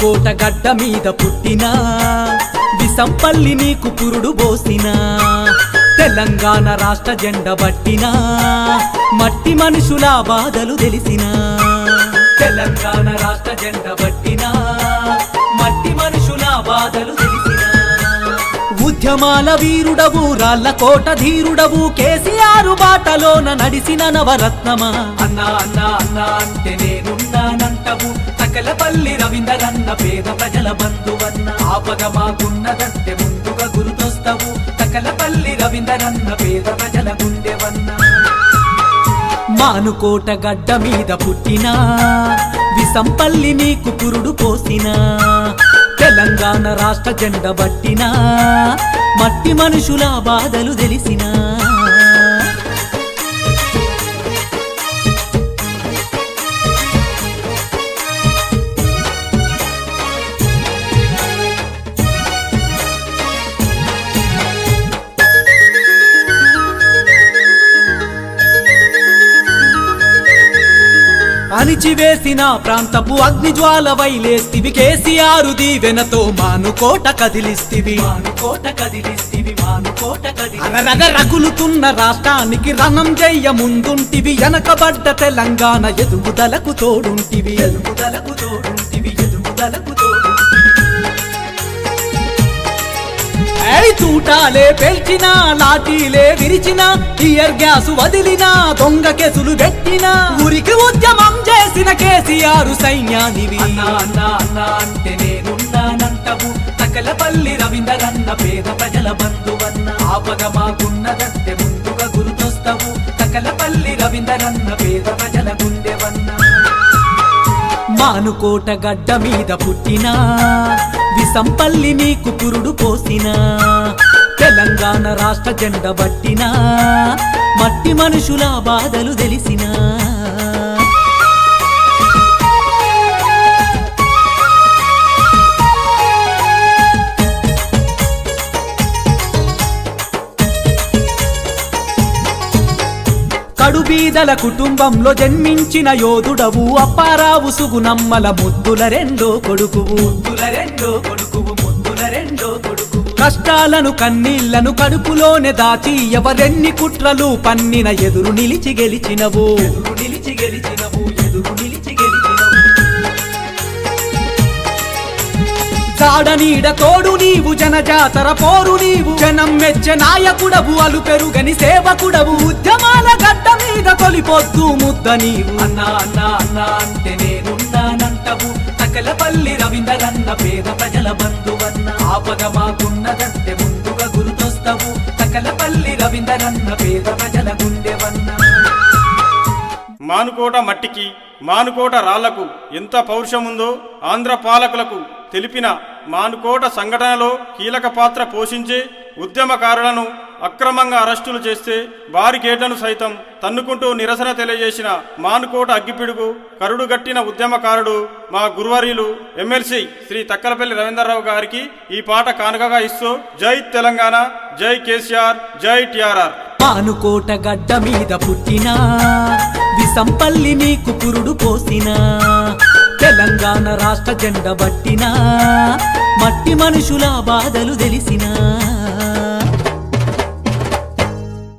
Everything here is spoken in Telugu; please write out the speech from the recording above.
మానుకోట గడ్డ మీద పుట్టినా విసంపల్లి నీకు పురుడు పోసినా తెలంగాణ రాష్ట్ర జెండ బట్టినా మట్టి మనుషుల బాధలు తెలిసినా తెలంగాణ రాష్ట్ర జెండ బట్టినా మట్టి మనుషుల బాధలు తెలిసినా ఉద్యమాల వీరుడవు రాళ్ళకోట ధీరుడవు కేసీఆర్ బాటలోన నడిసిన నవరత్నమా అన్నా అన్నా అన్నా అంటే నేనున్నానంటవు సకలపల్లి రవీందరన్న పేద ప్రజల బంధువన్న ఆపద మాకున్నదంటే ముందుగా గుర్తొస్తావు సకలపల్లి రవీందరన్న పేద ప్రజల గుండెవన్న మానుకోట గడ్డ మీద పుట్టినా విసంపల్లి నీకు పురుడు పోసినా తెలంగాణ రాష్ట్ర జెండ బట్టినా మట్టి మనుషుల బాధలు తెలిసినా అణిచివేసిన ప్రాంతపు అగ్నిజ్వాల వైలేస్తివి కేసీఆర్ దీవెనతో మానుకోట కదిలిస్తివి రగులుతున్న రాష్ట్రానికి రణం చెయ్య ముందుంటివి వెనకబడ్డ తెలంగాణ ఎదుగుదలకు తోడుంటివి తూటాలే పెల్చినా లాఠీలే విరిచినా టియర్ గ్యాస్ వదిలినా దొంగ కేసులు పెట్టినా ఊరికి ఉద్యమం చేసిన కేసీఆర్ సైన్యానివి అంటే నేనున్నానంటవు సకలపల్లి రవీందరన్న పేద ప్రజల బంధువన్న ఆపద మాకున్నదంటే ముందుగా గుర్తొస్తావు సకలపల్లి రవీందరన్న పేద ప్రజల గుండెవన్న మానుకోట గడ్డ మీద పుట్టినా విసంపల్లి నీకు పురుడు పోసినా తెలంగాణ రాష్ట్ర జెండ బట్టినా మట్టి మనుషుల బాధలు తెలిసినా కడుబీదల కుటుంబంలో జన్మించిన యోధుడవు అప్పారావు సుగుణమ్మల ముద్దుల రెండో కొడుకువు కష్టాలను కన్నీళ్లను కడుపులోనే దాచి ఎవరెన్ని కుట్రలు పన్నిన ఎదురు నిలిచి గెలిచినవు జాడనీడ తోడు నీవు జనజాతర పోరు నీవు జనం మెచ్చ నాయకుడవు అలు పెరుగని సేవకుడవు ఉద్యమాల గడ్డ మీద తొలిపొద్దు ముద్ద నీవు అన్నా అన్నా అన్నా అంటే నేనున్నానంటవు సకలపల్లి రవీందరన్న పేద ప్రజల బంధువన్న ఆపద మాకున్నదంటే ముందుగా గుర్తొస్తావు సకలపల్లి రవీందరన్న పేద ప్రజల గుండెవన్న మానుకోట మట్టికి మానుకోట రాళ్లకు ఎంత పౌరుషముందో ఆంధ్ర పాలకులకు తెలిపిన మానుకోట సంఘటనలో కీలక పాత్ర పోషించే ఉద్యమకారులను అక్రమంగా అరెస్టులు చేస్తే బారికేడ్లను సైతం తన్నుకుంటూ నిరసన తెలియజేసిన మానుకోట అగ్గిపిడుగు కరుడుగట్టిన ఉద్యమకారుడు మా గురువర్యులు ఎమ్మెల్సీ శ్రీ తక్కలపల్లి రవీందర్రావు గారికి ఈ పాట కానుకగా ఇస్తూ జై తెలంగాణ, జై కేసీఆర్, జై టిఆర్ఆర్. మానుకోట గడ్డ మీద పుట్టినా విసంపల్లి నీకు పురుడు పోసినా తెలంగాణ రాష్ట్ర జెండ బట్టినా మట్టి మనుషుల బాధలు తెలిసినా